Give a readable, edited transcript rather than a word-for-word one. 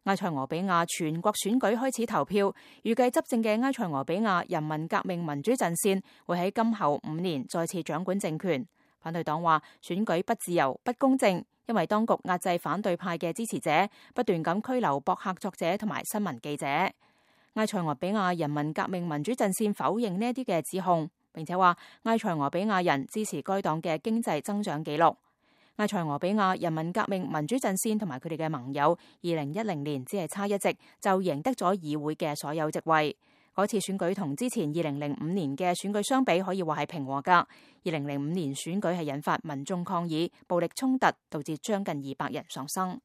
埃塞俄比亞全國選舉開始投票，預計執政嘅埃塞俄比亞人民革命民主陣線會喺今後5年再次掌管政權。反對黨話選舉不自由、不公正，因為當局壓制反對派嘅支持者，不斷咁拘留博客作者同埋新聞記者。埃塞俄比亞人民革命民主陣線否認呢一啲嘅指控，並且話埃塞俄比亞人支持該黨嘅經濟增長紀錄。埃塞俄比亞人民革命民主陣線同埋佢哋嘅盟友，2010年只係差一席就贏得咗議會嘅所有席位。嗰次選舉同之前2005年嘅選舉相比，可以話係平和㗎。2005年選舉係引發民眾抗議、暴力衝突，導致將近200人喪生。